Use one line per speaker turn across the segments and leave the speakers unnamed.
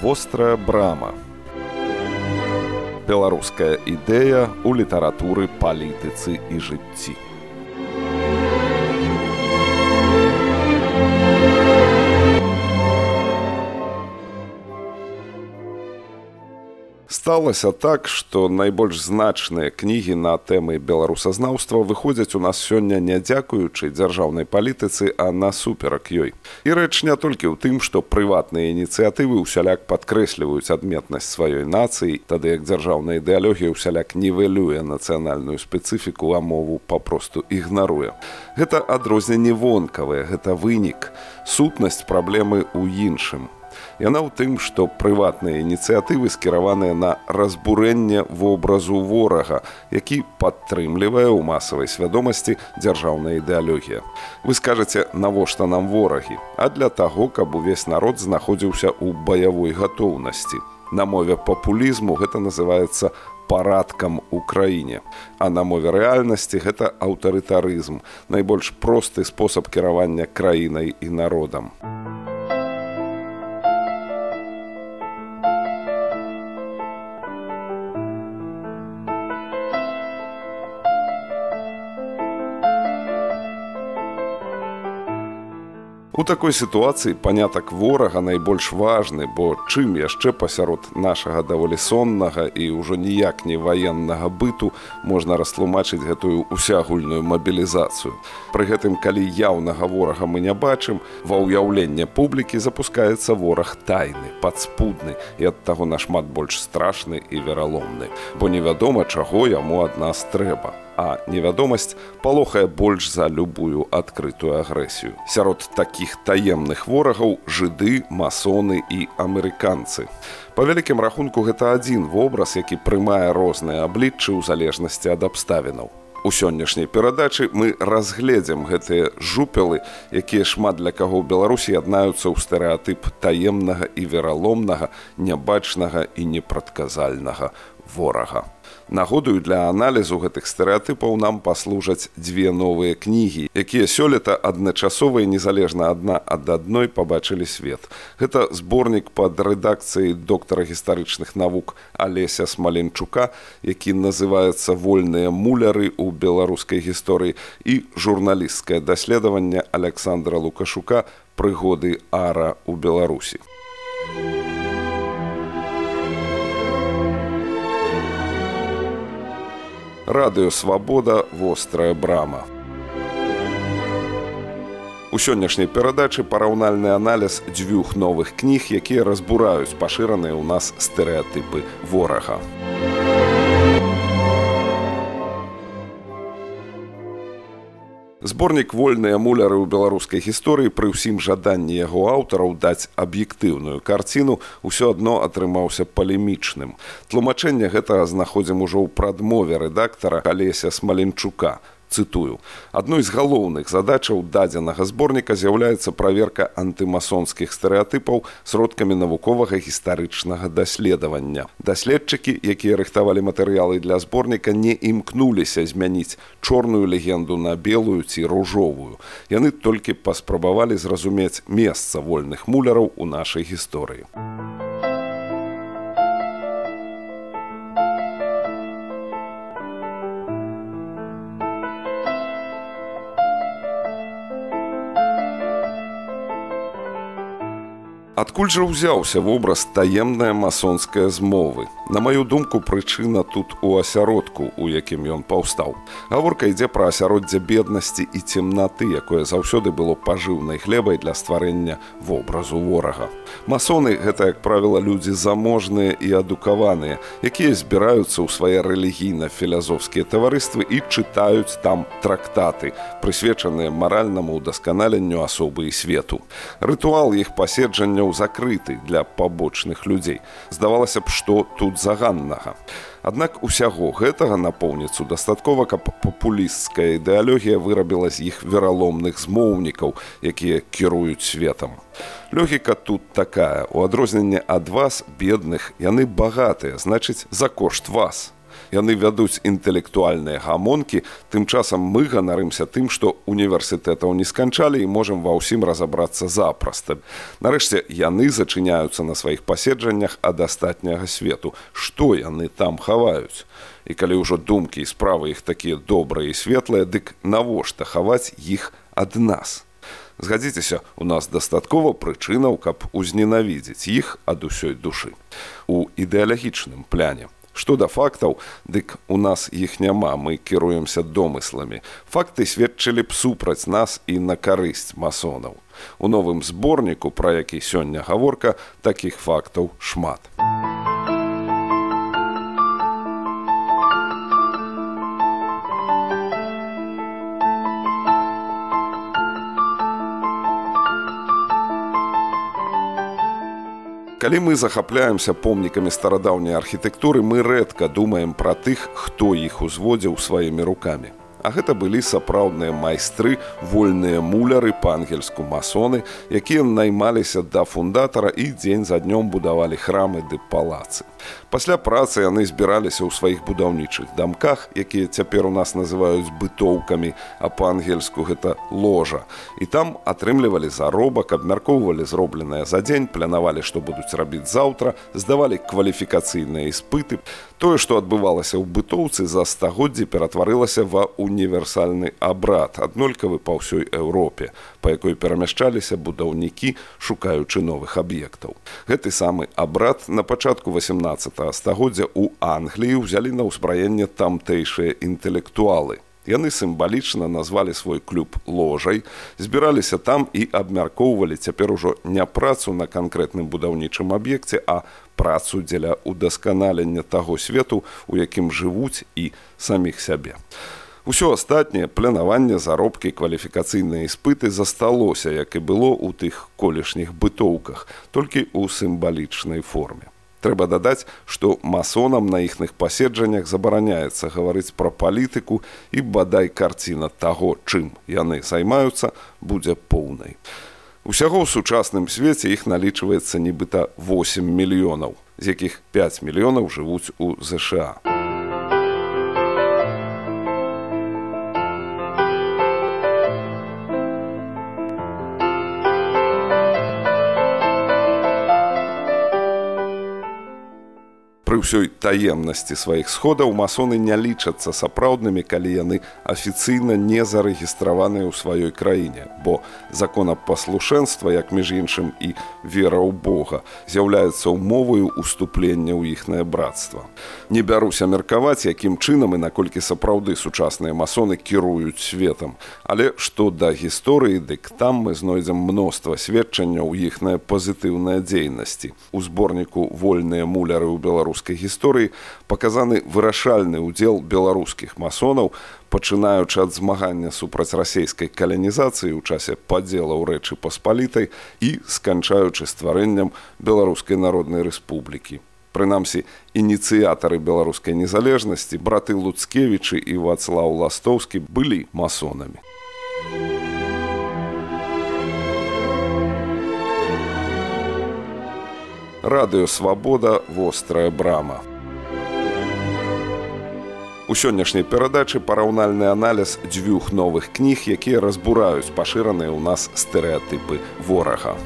Вострая брама. Беларуская ідэя ў літаратуры, палітыцы і жыцці. Сталася так, што найбольш значныя кнігі на тэмы беларусазнаўства выходзяць у нас сёння не дзякуючы дзяржаўнай палітыцы, а насуперак ёй. І рэч не толькі ў тым, што прыватныя ініцыятывы ўсяляк падкрэсліваюць адметнасць сваёй нацыі, тады як дзяржаўная ідэалогія ўсяляк нівелюе нацыянальную спецыфіку, а мову папросту ігнаруе. Гэта адрозненне вонкавае, гэта вынік, сутнасць праблемы ў іншым. Яна ў тым, што прыватныя ініцыятывы скіраваныя на разбурэнне вобразу ворага, які падтрымлівае ў масавай свядомасці дзяржаўная ідэалогія. Вы скажаце, навошта нам ворагі? А для таго, каб увесь народ знаходзіўся ў баявой гатоўнасці. На мове папулізму гэта называецца парадкам у краіне. А на мове рэальнасці гэта аўтарытарызм, найбольш просты спосаб кіравання краінай і народам. У такой сітуацыі панятак ворага найбольш важны, бо чым яшчэ пасярод нашага даволі соннага і ўжо ніяк не ваеннага быту можна растлумачыць гэтую усеагульную мабілізацыю. Пры гэтым, калі яўнага ворага мы не бачым, ва ўяўленне публікі запускаецца вораг тайны, падспудны і ад таго нашмат больш страшны і вераломны. Бо невядома, чаго яму ад нас трэба. А невядомасць палохае больш за любую адкрытую агрэсію. Сярод такіх таемных ворагаў жыды, масоны і амерыканцы. Па вялікім рахунку гэта адзін вобраз, які прымае розныя абліччы ў залежнасці ад абставінаў. У сённяшняй перадачы мы разгледзім гэтыя жупелы, якія шмат для каго ў Беларусі яднаюцца ў стэрэатып таемнага і вераломнага, нябачнага і непрадказальнага ворага. Нагодаю для аналізу гэтых стэрэатыпаў нам паслужаць дзве новыя кнігі, якія сёлета адначасова і незалежна адна ад адной пабачылі свет. Гэта зборнік пад рэдакцыяй доктара гістарычных навук Алеся Смаленчука, які называецца «Вольныя муляры ў беларускай гісторыі» і журналісцкае даследаванне Александра Лукашука «Прыгоды ара ў Беларусі». Радыё Свабода, вострая брама. У сённяшняй перадачы параўнальны аналіз дзвюх новых кніг, якія разбураюць пашыраныя ў нас стэрэатыпы ворага. Зборнік «Вольныя муляры ў беларускай гісторыі» пры ўсім жаданні яго аўтараў даць аб'ектыўную карціну ўсё адно атрымаўся палемічным. Тлумачэнне гэтага знаходзім ужо ў прадмове рэдактара Алеся Смаленчука. Цытую. Адной з галоўных задачаў дадзенага зборніка з'яўляецца праверка антымасонскіх стэрэатыпаў сродкамі навуковага гістарычнага даследавання. Даследчыкі, якія рыхтавалі матэрыялы для зборніка, не імкнуліся змяніць чорную легенду на белую ці ружовую. Яны толькі паспрабавалі зразумець месца вольных муляраў у нашай гісторыі. Адкуль жа ўзяўся вобраз таемная масонская змовы? На маю думку, прычына тут у асяродку, у якім ён паўстаў. Гаворка ідзе пра асяроддзе беднасці і цемнаты, якое заўсёды было пажыўнай глебай для стварэння вобразу ворага. Масоны – гэта, як правіла, людзі заможныя і адукаваныя, якія збіраюцца ў свае рэлігійна-філазофскія таварыствы і чытаюць там трактаты, прысвечаныя маральнаму ўдасканаленню асобы і свету. Рытуал іх паседжанняў закрыты для пабочных людзей. Здавалася б, што тут заганнага. Аднак усяго гэтага напоўніцу дастаткова, каб папулісцкая ідэалогія вырабіла з іх вераломных змоўнікаў, якія кіруюць светам. Логіка тут такая. У адрозненне ад вас, бедных, яны багатыя, значыць, за кошт вас. Яны вядуць інтэлектуальныя гамонкі, тым часам мы ганарымся тым, што універсітэтаў не сканчалі і можам ва ўсім разабрацца запраста. Нарэшце, яны зачыняюцца на сваіх паседжаннях ад астатняга свету. Што яны там хаваюць? І калі ўжо думкі і справы іх такія добрыя і светлыя, дык навошта хаваць іх ад нас? Згадзіцеся, у нас дастаткова прычынаў, каб узненавідзець іх ад усёй душы. У ідэалагічным пляне. Што да фактаў, дык у нас іх няма, мы кіруемся домысламі. Факты сведчылі б супраць нас і на карысць масонаў. У новым зборніку, пра які сёння гаворка, такіх фактаў шмат. Калі мы захапляемся помнікамі старадаўняй архітэктуры, мы рэдка думаем пра тых, хто іх узводзіў сваімі рукамі. А гэта былі сапраўдныя майстры, вольныя муляры, па-ангельску масоны, якія наймаліся да фундатара і дзень за днём будавалі храмы ды палацы. Пасля працы яны збіраліся ў сваіх будаўнічых дамках, якія цяпер у нас называюць бытоўкамі, а па-ангельску гэта ложа. І там атрымлівалі заробак, абмяркоўвалі зробленае за дзень, планавалі, што будуць рабіць заўтра, здавалі кваліфікацыйныя іспыты. Тое, што адбывалася ў бытоўцы, за стагоддзі ператварылася ва універсальны абрад, аднолькавы па ўсёй Еўропе, па якой перамяшчаліся будаўнікі, шукаючы новых аб'ектаў. Гэты самы абрад на пачатку 18 стагоддзя ў Англіі ўзялі на ўзбраенне тамтэйшыя інтэлектуалы. Яны сімвалічна назвалі свой клуб ложай, збіраліся там і абмяркоўвалі цяпер ужо не працу на канкрэтным будаўнічым аб'екце, а працу дзеля удасканалення таго свету, у якім жывуць і саміх сябе. Усё астатняе, планаванне, заробкі, кваліфікацыйныя іспыты засталося, як і было ў тых колішніх бытоўках, толькі ў сімвалічнай форме. Трэба дадаць, што масонам на іхных паседжаннях забараняецца гаварыць пра палітыку і бадай карціна таго, чым яны займаюцца, будзе поўнай. Усяго ў сучасным свеце іх налічваецца нібыта 8 мільёнаў, з якіх 5 мільёнаў жывуць у ЗША. Пры ўсёй таемнасці сваіх сходаў масоны не лічацца сапраўднымі, калі яны афіцыйна не зарэгістраваныя ў сваёй краіне, бо законапаслушэнства, як між іншым і вера ў Бога, з'яўляецца ўмоваю ўступлення ў іхнае брацтва. Не бяруся меркаваць, якім чынам і наколькі сапраўды сучасныя масоны кіруюць светам, але што да гісторыі, дык там мы знойдзем мноства сведчанняў іхнай пазітыўнай дзейнасці. У зборніку «Вольныя муляры ў беларускай гісторыі» паказаны вырашальны ўдзел беларускіх масонаў, пачынаючы ад змагання супраць расейскай каланізацыі ў часе падзелаў Рэчы Паспалітай і сканчаючы стварэннем Беларускай Народнай Рэспублікі. Прынамсі, ініцыятары беларускай незалежнасці, браты Луцкевічы і Вацлаў Ластоўскі былі масонамі. Радыё «Свабода. Вострая брама». У сённяшняй перадачы параўнальны аналіз дзвюх новых кніг, якія разбураюць пашыраныя ў нас стэрэатыпы ворага.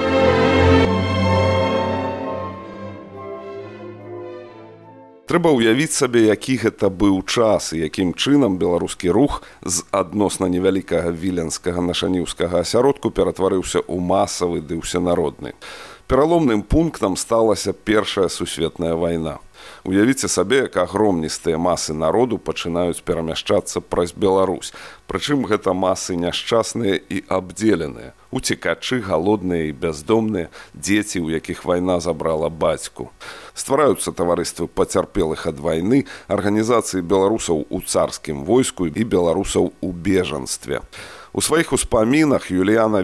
Трэба ўявіць сабе, які гэта быў час і якім чынам беларускі рух з адносна невялікага віленскага нашаніўскага асяродку ператварыўся ў масавы ды ўсенародны. Пераломным пунктам сталася Першая сусветная вайна. Уявіце сабе, як агромністыя масы народу пачынаюць перамяшчацца праз Беларусь. Прычым гэта масы няшчасныя і абдзеленыя. Уцекачы, галодныя і бяздомныя, дзеці, у якіх вайна забрала бацьку. Ствараюцца таварыствы пацярпелых ад вайны, арганізацыі беларусаў у царскім войску і беларусаў у бежанстве. У сваіх успамінах Юліяна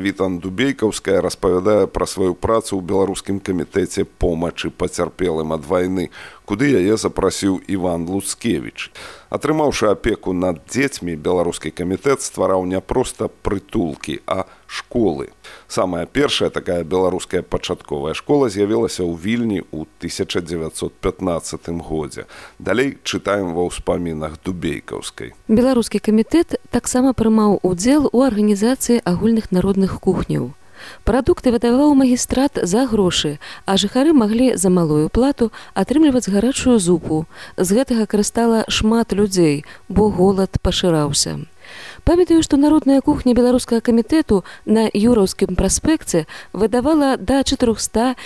Вітан-Дубейкаўская распавядае пра сваю працу ў беларускім камітэце помачы пацярпелым ад вайны, куды яе запрасіў Іван Луцкевіч. Атрымаўшы апеку над дзецьмі, беларускі камітэт ствараў не проста прытулкі, а школы. Самая першая такая беларуская пачатковая школа з'явілася ў Вільні ў 1915 годзе. Далей чытаем ва ўспамінах Дубейкаўскай.
Беларускі камітэт таксама прымаў удзел у арганізацыі агульных народных кухняў. Прадукты выдаваў магістрат за грошы, а жыхары маглі за малую плату атрымліваць гарачую зупу. З гэтага карыстала шмат людзей, бо голад пашыраўся. Памятаю, што народная кухня беларускага камітэту на Юраўскім праспекце выдавала да 400-500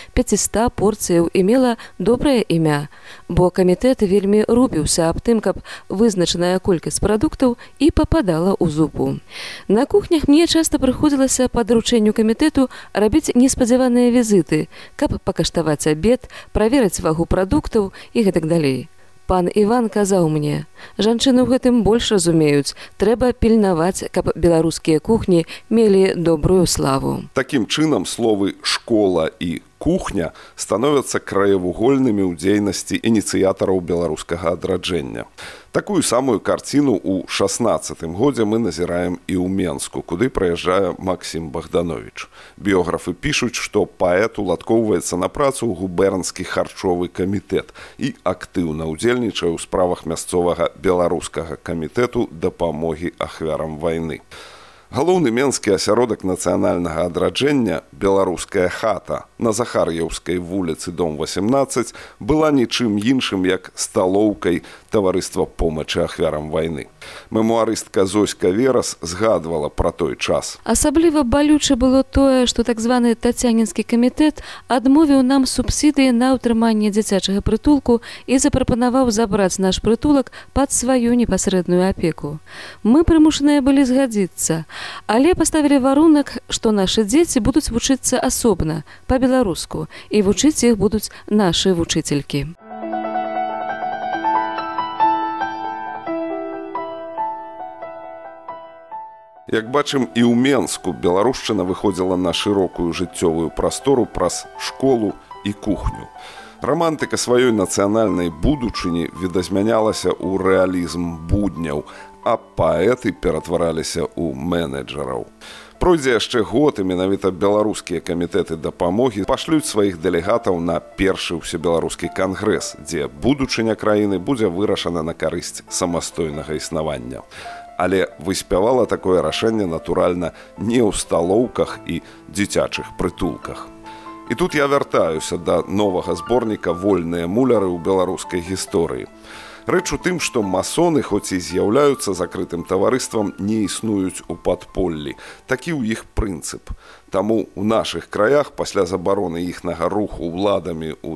порцыяў і мела добрае імя, бо камітэт вельмі рупіўся аб тым, каб вызначаная колькасць прадуктаў і пападала ў зупу. На кухнях мне часта прыходзілася па даручэнню камітэту рабіць неспадзяваныя візіты, каб пакаштаваць абед, праверыць вагу прадуктаў і гэтак далей. Пан Іван казаў мне, жанчыны ў гэтым больш разумеюць, трэба пільнаваць, каб беларускія кухні мелі добрую славу.
Такім чынам словы «школа» і «кухня» становяцца краевугольнымі ў дзейнасці ініцыятараў беларускага адраджэння. Такую самую карціну ў 16-м годзе мы назіраем і ў Менску, куды прыязджае Максім Богданович. Біёграфы пішуць, што паэт уладкоўваецца на працу ў губернскі харчовы камітэт і актыўна ўдзельнічае ў справах мясцовага беларускага камітэту дапамогі ахвярам вайны. Галоўны менскі асяродак нацыянальнага адраджэння, беларуская хата на Захар'еўскай вуліцы, дом 18, была нічым іншым, як сталоўкай таварыства помачы ахвярам вайны. Мемуарыстка Зоська Верас згадвала пра той час.
Асабліва балюча было тое, што так званы Тацянінскі камітэт адмовіў нам субсідыі на ўтрыманне дзіцячага прытулку і запрапанаваў забраць наш прытулак пад сваю непасрэдную апеку. Мы прымушаныя былі згадзіцца, але паставілі варунак, што нашы дзеці будуць вучыцца асобна, па-беларуску, і вучыць іх будуць нашы вучыцелькі.
Як бачым, і ў Менску беларушчына выходзіла на шырокую жыццёвую прастору праз школу і кухню. Рамантыка сваёй нацыянальнай будучыні відазмянялася ў рэалізм будняў, а паэты ператвараліся ў менеджераў. Пройдзе яшчэ год, і менавіта беларускія камітэты дапамогі пашлюць сваіх дэлегатаў на першы ўсебеларускі кангрэс, дзе будучыня краіны будзе вырашана на карысць самастойнага існавання. Але выспявала такое рашэнне, натуральна, не ў сталоўках і дзіцячых прытулках. І тут я вяртаюся да новага зборніка «Вольныя муляры ў беларускай гісторыі». Рэч у тым, што масоны, хоць і з'яўляюцца закрытым таварыствам, не існуюць у падполлі. Такі ў іх прынцып. Таму ў нашых краях пасля забароны іхнага руху ўладамі ў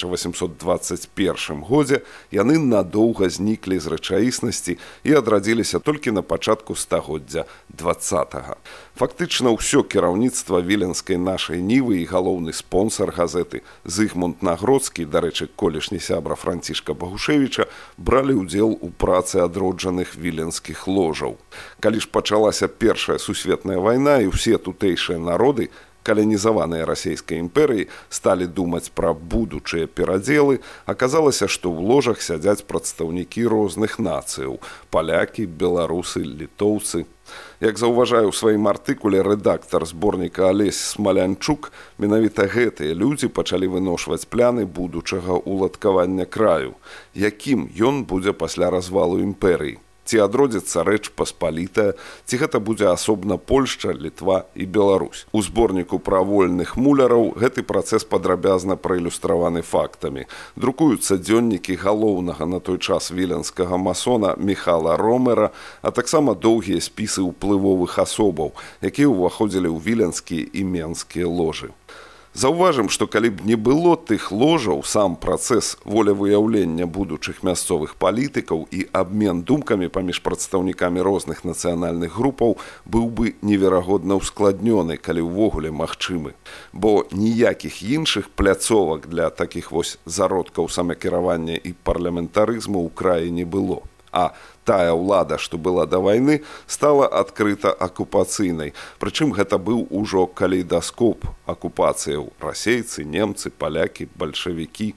1821 годзе яны надоўга зніклі з рэчаіснасці і адрадзіліся толькі на пачатку стагоддзя 20-га. Фактычна ўсё кіраўніцтва віленскай нашай нівы і галоўны спонсар газеты Зыгмунд Нагродскі, дарэчы, колішні сябра Францішка Багушевіча, бралі ўдзел у працы адроджаных віленскіх ложаў. Калі ж пачалася Першая сусветная вайна і ўсе тутэйшыя народы, каланізаваныя расійскай імперыяй, сталі думаць пра будучыя перадзелы, аказалася, што ў ложах сядзяць прадстаўнікі розных нацыяў – палякі, беларусы, літоўцы. Як заўважае ў сваім артыкуле рэдактар зборніка Алесь Смалянчук, менавіта гэтыя людзі пачалі выношваць пляны будучага уладкавання краю. Якім ён будзе пасля развалу імперыі? Ці адродзіцца Рэч Паспалітая, ці гэта будзе асобна Польшча, Літва і Беларусь. У зборніку пра вольных муляраў гэты працэс падрабязна праілюстраваны фактамі. Друкуюцца дзённікі галоўнага на той час віленскага масона Міхала Ромера, а таксама доўгія спісы ўплывовых асобаў, якія ўваходзілі ў віленскія і менскія ложы. Заўважым, што калі б не было тых ложаў, сам працэс волевыяўлення будучых мясцовых палітыкаў і абмен думкамі паміж прадстаўнікамі розных нацыянальных групаў быў бы неверагодна ўскладнёны, калі ўвогуле магчымы. Бо ніякіх іншых пляцовак для такіх вось зародкаў самакіравання і парламентарызму ў краі не было. А тая ўлада, што была да вайны, стала адкрыта акупацыйнай. Прычым гэта быў ужо калейдаскоп акупацыяў: расейцы, немцы, палякі, бальшавікі.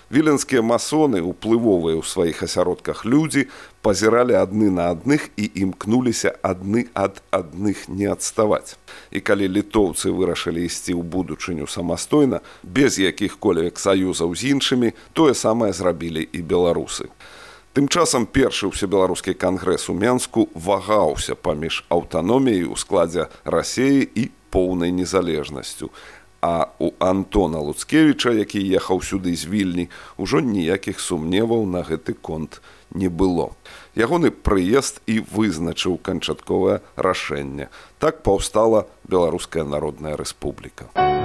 Віленскія масоны, уплывовыя ў сваіх асяродках людзі, пазіралі адны на адных і імкнуліся адны ад адных не адставаць. І калі літоўцы вырашылі ісці ў будучыню самастойна, без якіх-колевек саюзаў з іншымі, тое самае зрабілі і беларусы. Тым часам першы ўсебеларускі кангрэс у Менску вагаўся паміж аўтаноміяй у складзе Расеі і поўнай незалежнасцю. А у Антона Луцкевіча, які ехаў сюды з Вільні, ужо ніякіх сумневаў на гэты конт не было. Ягоны прыезд і вызначыў канчатковае рашэнне. Так паўстала Беларуская Народная Рэспубліка.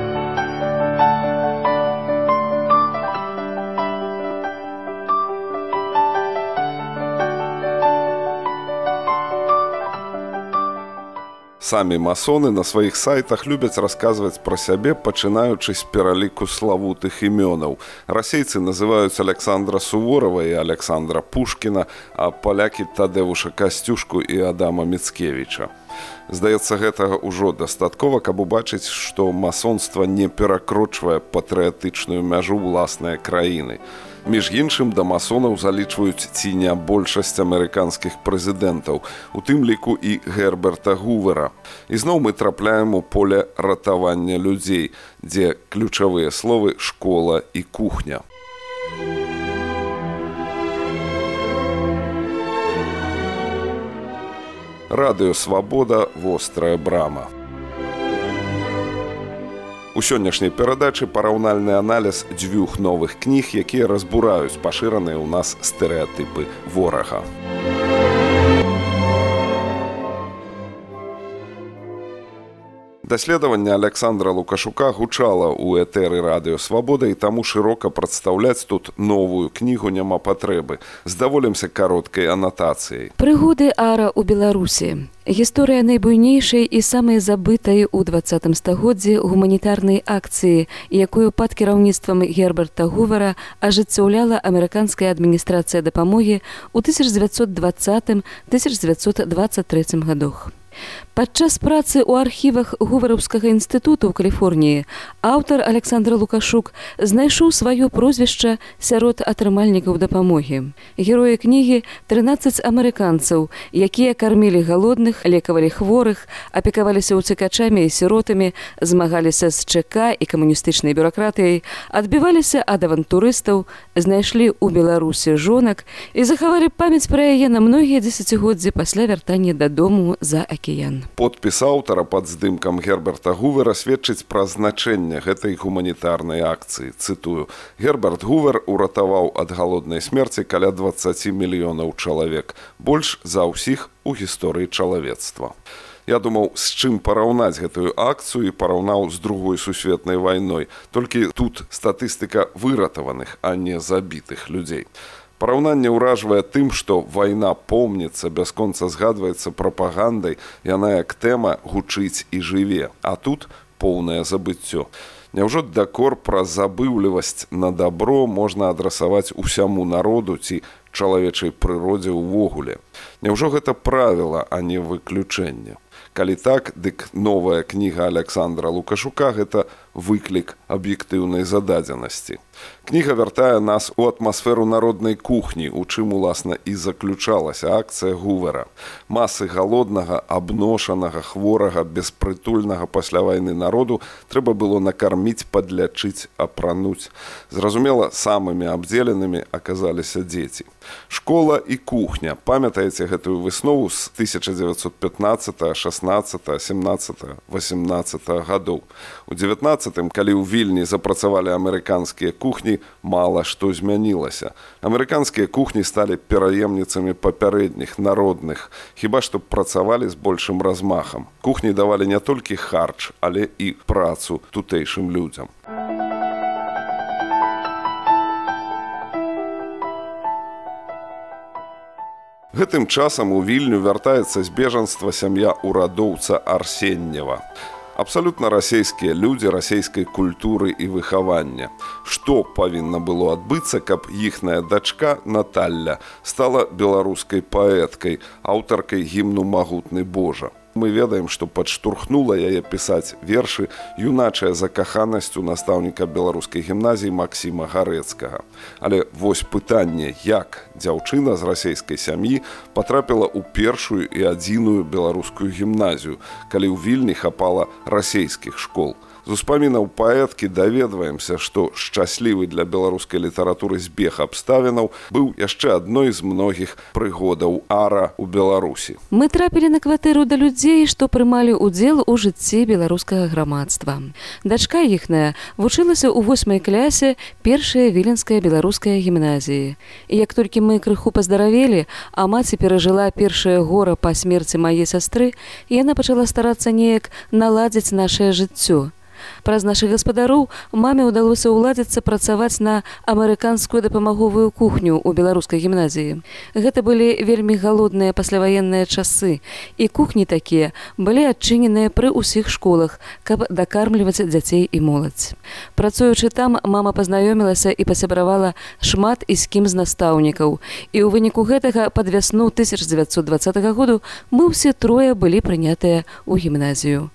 Самі масоны на сваіх сайтах любяць расказваць пра сябе, пачынаючы з пераліку славутых імёнаў. Расейцы называюць Александра Суворова і Александра Пушкіна, а палякі Тадэвуша Касцюшку і Адама Міцкевіча. Здаецца, гэтага ўжо дастаткова, каб убачыць, што масонства не перакрочвае патрыятычную мяжу ўласнай краіны. Між іншым, да масонаў залічваюць ці не большасць амерыканскіх прэзідэнтаў, у тым ліку і Герберта Гувера. І зноў мы трапляем у поле ратавання людзей, дзе ключавыя словы «школа» і «кухня». Радыё «Свабода», вострая брама. У сённяшняй перадачы параўнальны аналіз дзвюх новых кніг, якія разбураюць пашыраныя ў нас стэрэатыпы ворага. Даследаванне Александра Лукашука гучала ў этэры радыё «Свабода», і таму шырока прадстаўляць тут новую кнігу няма патрэбы. Здаволімся кароткай анатацыяй.
Прыгоды ара ў Беларусі. Гісторыя найбуйнейшай і самай забытай у 20 стагоддзі гуманітарнай акцыі, якую пад кіраўніцтвам Герберта Гувера ажыццяўляла амерыканская адміністрацыя дапамогі ў 1920-1923 гадах. Падчас працы ў архівах Гувараўскага інстытуту ў Каліфорніі аўтар Александр Лукашук знайшоў сваё прозвішча сярод атрымальнікаў дапамогі. Героі кнігі – 13 амерыканцаў, якія кармілі галодных, лекавалі хворых, апекаваліся ўцекачамі і сіротамі, змагаліся з ЧК і камуністычнай бюракратыяй, адбіваліся ад авантурыстаў, знайшлі ў Беларусі жонак і захавалі памяць пра яе на многія дзесяцігоддзі пасля вяртання дадому за акіян.
Подпіс аўтара пад здымкам Герберта Гувера сведчыць пра значэнне гэтай гуманітарнай акцыі. Цытую: «Герберт Гувер уратаваў ад галоднай смерці каля 20 мільёнаў чалавек, больш за ўсіх у гісторыі чалавецтва». Я думаў, з чым параўнаць гэтую акцыю, і параўнаў з Другой сусветнай вайной. Толькі тут статыстыка выратаваных, а не забітых людзей. Параўнанне ўражвае тым, што вайна помніцца, бясконца згадваецца прапагандай, яна як тэма гучыць і жыве, а тут поўнае забыццё. Няўжо дакор пра забыўлівасць на дабро можна адрасаваць усяму народу ці чалавечай прыродзе ўвогуле? Няўжо гэта правіла, а не выключэнне? Калі так, дык новая кніга Александра Лукашука – гэта выклік аб'ектыўнай зададзенасці. Кніга вяртае нас у атмасферу народнай кухні, у чым, уласна, і заключалася акцыя Гувера. Масы галоднага, абношанага, хворага, беспрытульнага пасля вайны народу трэба было накарміць, падлячыць, апрануць. Зразумела, самымі абдзеленымі аказаліся дзеці. Школа і кухня. Памятаеце гэтую выснову з 1915, 16, 17, 18 гадоў. У 19-м, калі ў Вільні запрацавалі амерыканскія кухні, мала што змянілася. Амерыканскія кухні сталі пераемніцамі папярэдніх, народных, хіба што працавалі з большым размахам. Кухні давалі не толькі харч, але і працу тутэйшым людзям. Гэтым часам у Вільню вяртаецца з бежанства сям'я урадоўца Арсеньева. Абсалютна расейскія людзі, расейскай культуры і выхавання. Што павінна было адбыцца, каб іхная дачка Наталля стала беларускай паэткай, аўтаркай гімну «Магутны Божа»? Мы ведаем, што падштурхнула яе пісаць вершы юначая закаханасць у настаўніка беларускай гімназіі Максіма Гарэцкага. Але вось пытанне, як дзяўчына з расейскай сям'і патрапіла ў першую і адзіную беларускую гімназію, калі ў Вільні хапала расейскіх школ. З успамінаў паэткі даведваемся, што шчаслівы для беларускай літаратуры збег абставінаў быў яшчэ адной з многіх прыгодаў ара ў Беларусі.
Мы трапілі на кватэру да людзей, што прымалі ўдзел у жыцці беларускага грамадства. Дачка іхная вучылася ў 8 класе першая віленская беларуская гімназіі. І як толькі мы крыху паздаравелі, а маці перажыла першае гора па смерці мае сястры, яна пачала старацца неяк наладзіць нашае жыццё. Праз нашых гаспадароў маме ўдалося ўладзіцца працаваць на амерыканскую дапамаговую кухню ў беларускай гімназіі. Гэта былі вельмі галодныя пасляваенныя часы, і кухні такія былі адчыненыя пры ўсіх школах, каб дакармліваць дзяцей і моладзь. Працуючы там, мама пазнаёмілася і пасябравала шмат і з кім з настаўнікаў. І ў выніку гэтага пад вясну 1920 году мы ўсе трое былі прынятыя ў гімназію.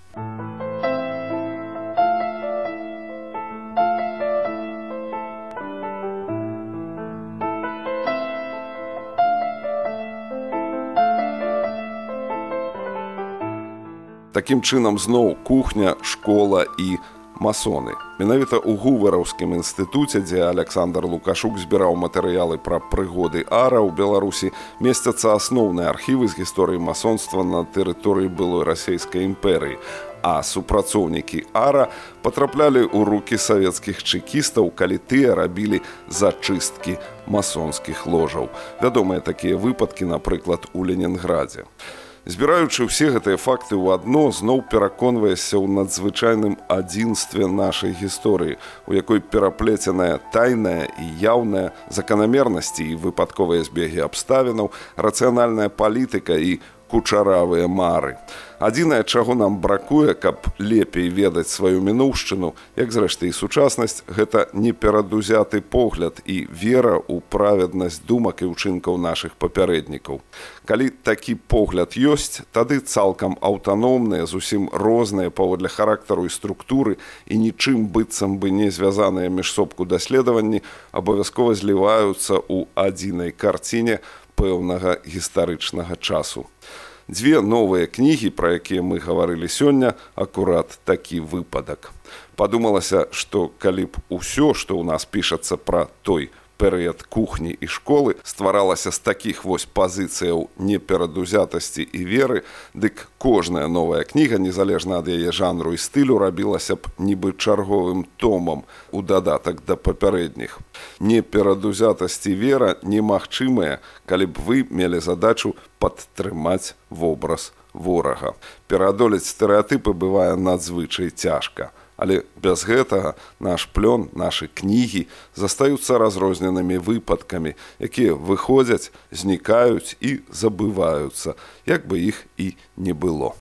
Такім чынам зноў кухня, школа і масоны. Менавіта ў Гувараўскім інстытуце, дзе Александр Лукашук збіраў матэрыялы пра прыгоды ара ў Беларусі, месцяцца асноўныя архівы з гісторыі масонства на тэрыторыі былой расейскай імперыі. А супрацоўнікі ара патраплялі ў рукі савецкіх чэкістаў, калі тыя рабілі зачысткі масонскіх ложаў. Вядомыя такія выпадкі, напрыклад, у Ленінградзе. Збіраючы ўсе гэтыя факты ў адно, зноў пераконваешся ў надзвычайным адзінстве нашай гісторыі, у якой пераплеценая тайная і яўная заканамернасці і выпадковыя збегі абставінаў, рацыянальная палітыка і кучаравыя мары. Адзінае, чаго нам бракуе, каб лепей ведаць сваю мінуўшчыну, як зрэшты і сучаснасць, гэта неперадузяты погляд і вера ў праведнасць думак і ўчынкаў нашых папярэднікаў. Калі такі погляд ёсць, тады цалкам аўтаномныя, зусім розныя паводле характару і структуры і нічым быццам бы не звязаныя між собку даследаванні абавязкова зліваюцца ў адзінай карціне пэўнага гістарычнага часу. Дзве новыя кнігі, пра якія мы гаварылі сёння, акурат такі выпадак. Падумалася, што калі б усё, што ў нас пішацца пра той перыяд кухні і школы, стваралася з такіх вось пазіцыяў неперадузятасці і веры, дык кожная новая кніга, незалежна ад яе жанру і стылю, рабілася б нібы чарговым томам у дадатак да папярэдніх. Неперадузятасць і вера немагчымыя, калі б вы мелі задачу падтрымаць вобраз ворага. Пераадолець стэрэатыпы бывае надзвычай цяжка. Але без гэтага наш плён, нашы кнігі застаюцца разрозненымі выпадкамі, якія выходзяць, знікаюць і забываюцца, як бы іх і не было.